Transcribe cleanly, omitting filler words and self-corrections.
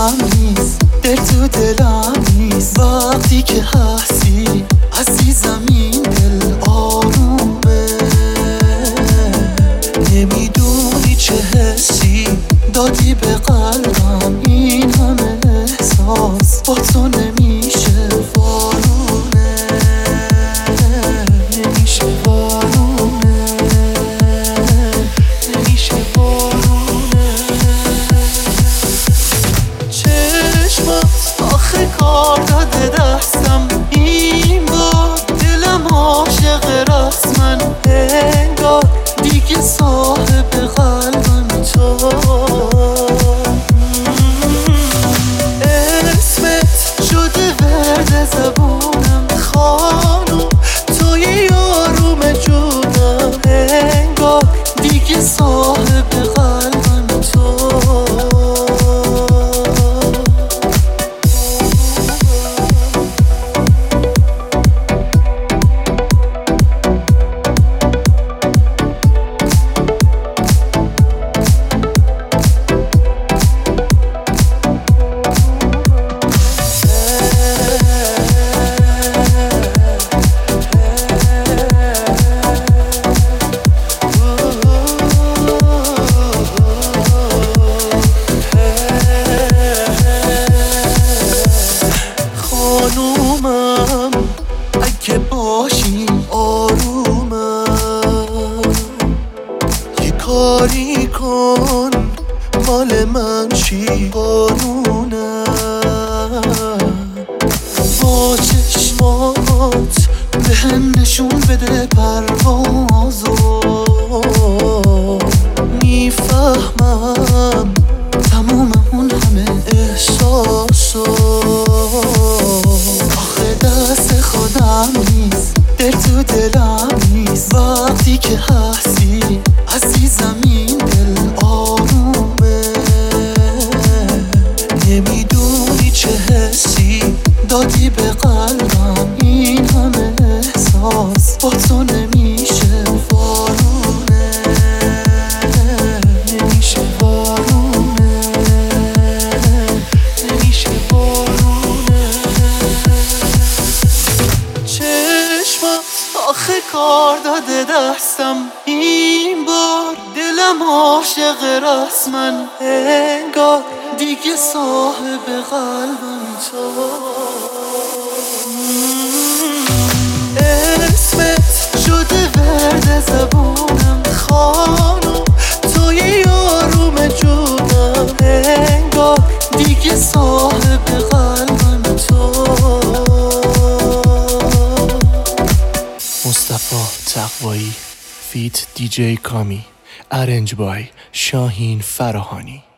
دلم نیست، دل تو دلم نیست. وقتی که هستی عزیزم این دل آرومه. نمیدونی چه حسی دادی به قلبم، این همه احساس با تو نمیشه وارونه. نمیشه وارونه، نمیشه وارونه. چشمات آخه کار داده دستم، این بار دلم عاشق رسمن. انگار دیگه صاحب قلبم تو. اسمت شده ورد زبونم خانم، توی یاروم جونم. انگار دیگه صاحب قلبم تو. خانومم اگه باشی آرومم، یه کاری کن مال من چی قانونم. با چشمات به هم نشون بده پروازو، میفهمم تموم اون همه احساسو. آخه دست خودم نیست، دل تو دلم نیست. وقتی که هستی عزیزم این دل آرومه. نمیدونی چه حسی دادی به قلبم، این همه احساس با تو نمیشه وارونه. نمیشه وارونه، نمیشه وارونه. چشمات آخه کار داده دستم، این بار دلم عاشق رسمن. انگار دیگه صاحب قلبم تو. اسمت شده ورد زبونم خانم، توی یاروم جونم. انگار دیگه صاحب قلبم تو. مصطفی تقوایی فیت دیجی کامی، ارنج بای شاهین فراهانی.